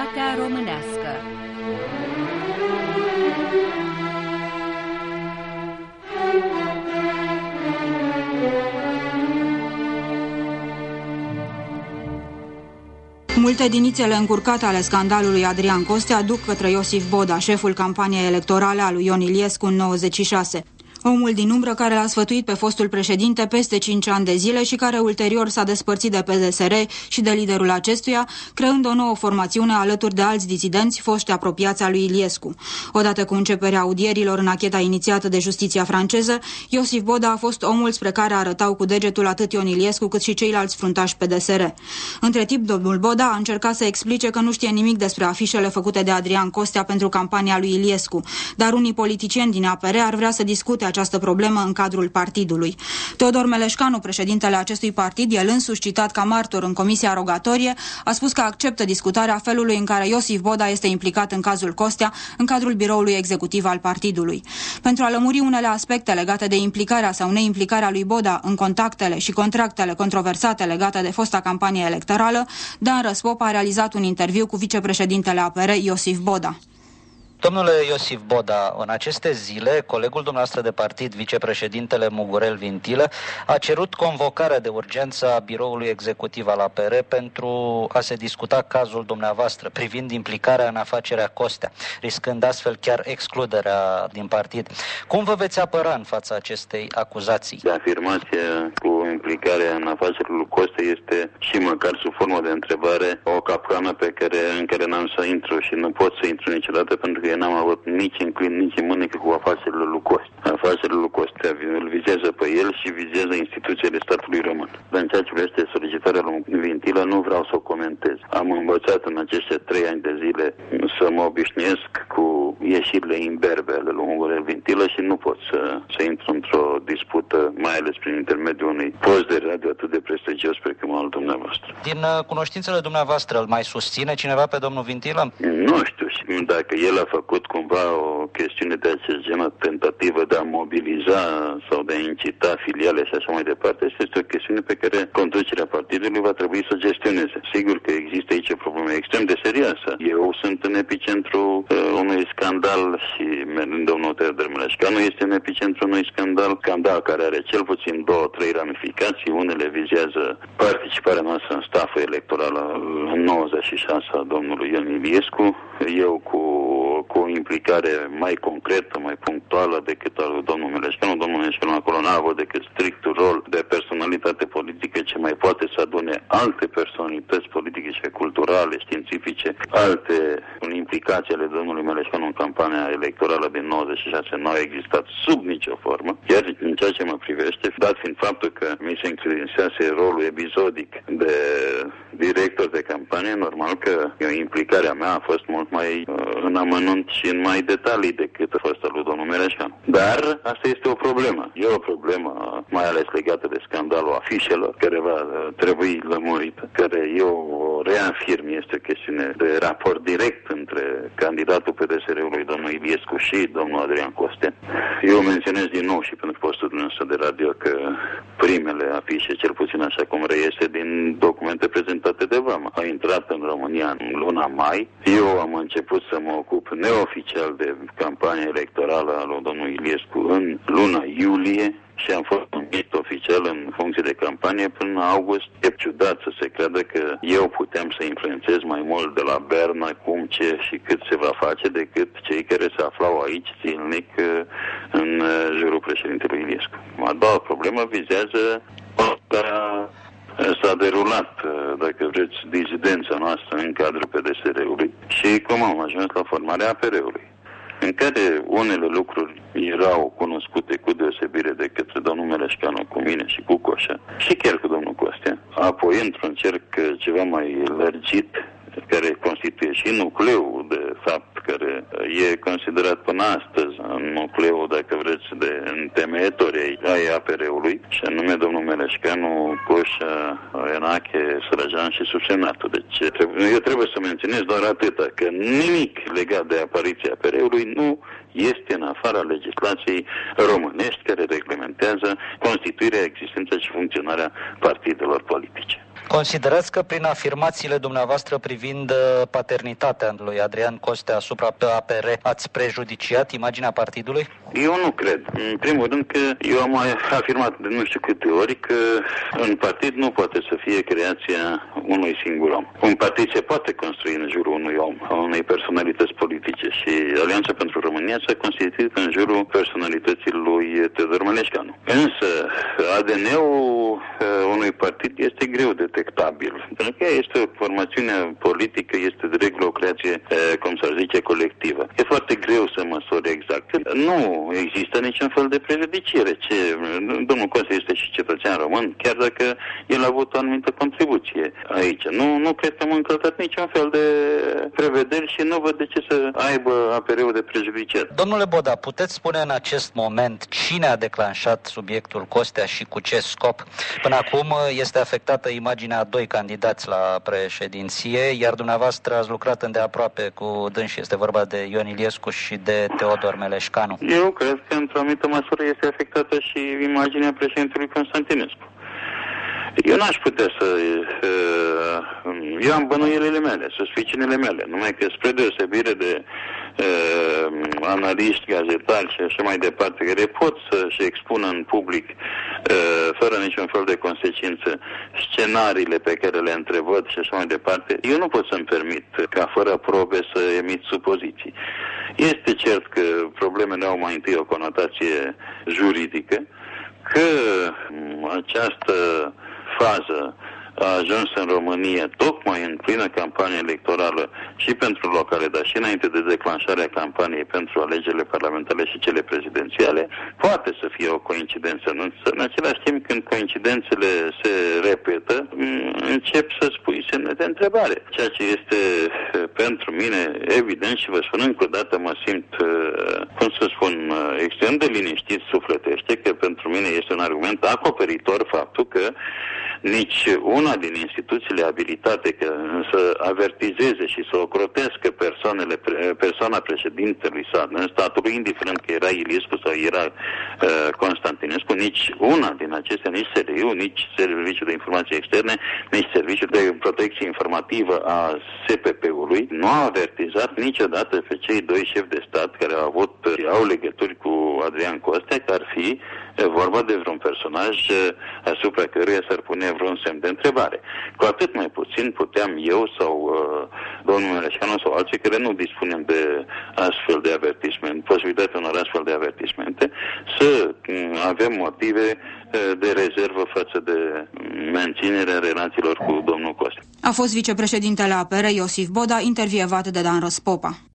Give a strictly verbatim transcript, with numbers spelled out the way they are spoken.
Societatea românească. Multe din ițele încurcate ale scandalului Adrian Costea duc către Iosif Boda, șeful campaniei electorale a lui Ion Iliescu în nouăzeci și șase. Omul din umbră care l-a sfătuit pe fostul președinte peste cinci ani de zile și care ulterior s-a despărțit de P D S R și de liderul acestuia, creând o nouă formațiune alături de alți disidenți foști apropiați al lui Iliescu. Odată cu începerea audierilor în ancheta inițiată de justiția franceză, Iosif Boda a fost omul spre care arătau cu degetul atât Ion Iliescu cât și ceilalți fruntași P D S R. Între timp, domnul Boda a încercat să explice că nu știe nimic despre afișele făcute de Adrian Costea pentru campania lui Iliescu, dar unii politicieni din A P R ar vrea să discute această problemă în cadrul partidului. Teodor Meleșcanu, președintele acestui partid, el însuși citat ca martor în comisia rogatorie, a spus că acceptă discutarea felului în care Iosif Boda este implicat în cazul Costea în cadrul biroului executiv al partidului. Pentru a lămuri unele aspecte legate de implicarea sau neimplicarea lui Boda în contactele și contractele controversate legate de fosta campanie electorală, Dan Răspop a realizat un interviu cu vicepreședintele A P R, Iosif Boda. Domnule Iosif Boda, în aceste zile, colegul dumneavoastră de partid, vicepreședintele Mugurel Vintilă, a cerut convocarea de urgență a biroului executiv al A P R pentru a se discuta cazul dumneavoastră privind implicarea în afacerea Costea, riscând astfel chiar excluderea din partid. Cum vă veți apăra în fața acestei acuzații? De afirmație cu implicarea în afacerea lui Costea este și măcar sub formă de întrebare o capcană pe care, în care n-am să intru și nu pot să intru niciodată pentru că eu n-am avut nici în clin, nici în mânecă cu afacerile lui Costea. Afacerile lui Costea îl vizează pe el și vizează instituțiile statului român. Dar în ceea ce privește solicitarea lui Vintilă, nu vreau să o comentez. Am învățat în aceste trei ani de zile să mă obișnuiesc cu ieșirile imberbe ale lui Mugurel Vintilă și nu pot să, să intru într-o dispută, mai ales prin intermediul unui post de radio atât de prestigios precum al dumneavoastră. Din uh, cunoștințele dumneavoastră, îl mai susține cineva pe domnul Vintilă? Nu știu și dacă el a făcut cumva o chestiune de acest gen, tentativă de a mobiliza sau de a incita filiale și așa mai departe, este o chestiune pe care conducerea partidului va trebui să gestioneze. Sigur că există aici o problemă extrem de serioasă. Eu sunt în epicentru uh, unui scandal și domnul Teodor Meleșcanu este în epicentru unui scandal, scandal care are cel puțin două, trei ramificații. Unele vizează participarea noastră în staful electoral în nouăzeci și șase a domnului Ion Iliescu, eu cu cu o implicare mai concretă, mai punctuală decât al lui domnul Meleșcanu. Domnul Meleșcanu acolo n-a avut decât strictul rol de personalitate politică ce mai poate să adune alte personalități politice și culturale, științifice, alte implicații ale domnului Meleșcanu în campania electorală din nouăzeci și șase nu au existat sub nicio formă. Iar în ceea ce mă privește, dat fiind faptul că mi se încredințează rolul episodic de director de campanie, normal că implicarea mea a fost mult mai uh, în amănunt și în mai detalii decât a fost al lui domnul Meleșcanu. Dar asta este o problemă. E o problemă mai ales legată de scandalul afișelor, care va trebui lămurită, care eu o reafirm, este o chestiune de raport direct între candidatul P D S R-ului domnul Iliescu și domnul Adrian Costea. Eu menționez din nou și pentru postul dumneavoastră de radio că primele afișe, cel puțin așa cum reiese din documente prezentate de V A M, au intrat în România în luna mai. Eu am început să mă ocup neoficial de campania electorală a lui domnului Iliescu în luna iulie și am fost numit oficial în funcție de campanie până în august. E ciudat să se creadă că eu puteam să influențez mai mult de la Berna cum, ce și cât se va face decât cei care se aflau aici zilnic în jurul președintelui Iliescu. A doua problemă vizează s-a derulat, dacă vreți, dizidența noastră în cadrul P D S R-ului și cum am ajuns la formarea A P R-ului, în care unele lucruri erau cunoscute cu deosebire de către domnul Meleșcanu, cu mine și cu Coșa și chiar cu domnul Costea. Apoi, într-un cerc ceva mai lărgit, care constituie și nucleul, de fapt, care e considerat până astăzi nucleul, dacă vreți, de întemeietori ai A P R-ului, și anume domnul Meleșcanu, Coșa, Enache, Sărăjan și subsemnatul. Deci eu trebuie să menționez doar atâta, că nimic legat de apariția A P R-ului nu este în afara legislației românești care reglementează constituirea, existența și funcționarea partidelor politice. Considerați că prin afirmațiile dumneavoastră privind paternitatea lui Adrian Costea asupra A P R ați prejudiciat imaginea partidului? Eu nu cred. În primul rând că eu am afirmat de nu știu câte ori că în partid nu poate să fie creația unui singur om. Un partid se poate construi în jurul unui om, a unei personalități politice și Alianța pentru România s-a constituit în jurul personalității lui Teodor Meleșcanu. Însă A D N-ul unui partid este greu detectabil. Pentru că este o formațiune politică, este de regulă o creație, cum s-ar zice, colectivă. E foarte greu să măsori exact. Nu există niciun fel de prejudiciere. Ce, domnul Costea este și cetățean român, chiar dacă el a avut o anumită contribuție aici. Nu, nu cred că am încălcat niciun fel de prevederi și nu văd de ce să aibă A P R-ul de prejudiciat. Domnule Boda, puteți spune în acest moment cine a declanșat subiectul Costea și cu ce scop? Până acum este afectată imaginea a doi candidați la președinție, iar dumneavoastră ați lucrat îndeaproape cu dânsi, este vorba de Ion Iliescu și de Teodor Meleșcanu. Eu cred că într-o anumită măsură este afectată și imaginea președintelui Constantinescu. Eu n-aș putea să... Eu am bănuielile mele, suspiciunile mele, numai că spre deosebire de uh, analiști, gazetari și așa mai departe, care pot să-și expună în public, uh, fără niciun fel de consecință, scenariile pe care le întrevăd și așa mai departe, eu nu pot să-mi permit ca fără probe să emit supoziții. Este cert că problemele au mai întâi o conotație juridică, că această fază a ajuns în România tocmai în plină campanie electorală și pentru locale, dar și înainte de declanșarea campaniei pentru alegerile parlamentare și cele prezidențiale, poate să fie o coincidență. Însă, în același timp, când coincidențele se repetă, încep să spui semne de întrebare. Ceea ce este pentru mine evident și vă spun încă o dată, mă simt, cum să spun, extrem de liniștit sufletește, că pentru mine este un argument acoperitor faptul că nici una din instituțiile abilitate că să avertizeze și să ocrotească persoanele, persoana președintelui statului, indiferent că era Iliescu sau era uh, Constantinescu, nici una din acestea, nici S R I-ul, nici Serviciul de Informații Externe, nici Serviciul de Protecție Informativă a S P P-ului, nu a avertizat niciodată pe cei doi șefi de stat care au avut, au legături cu Adrian Costea, că ar fi vorba de vreun personaj asupra căruia s-ar pune vreun semn de întrebare. Cu atât mai puțin puteam eu sau uh, domnul Meleșcanu sau alții care nu dispunem de astfel de avertisment, posibilitatea unor astfel de avertismente, să uh, avem motive uh, de rezervă față de menținerea relațiilor cu domnul Costea. A fost vicepreședintele A P R Iosif Boda, intervievat de Dan Răspopa.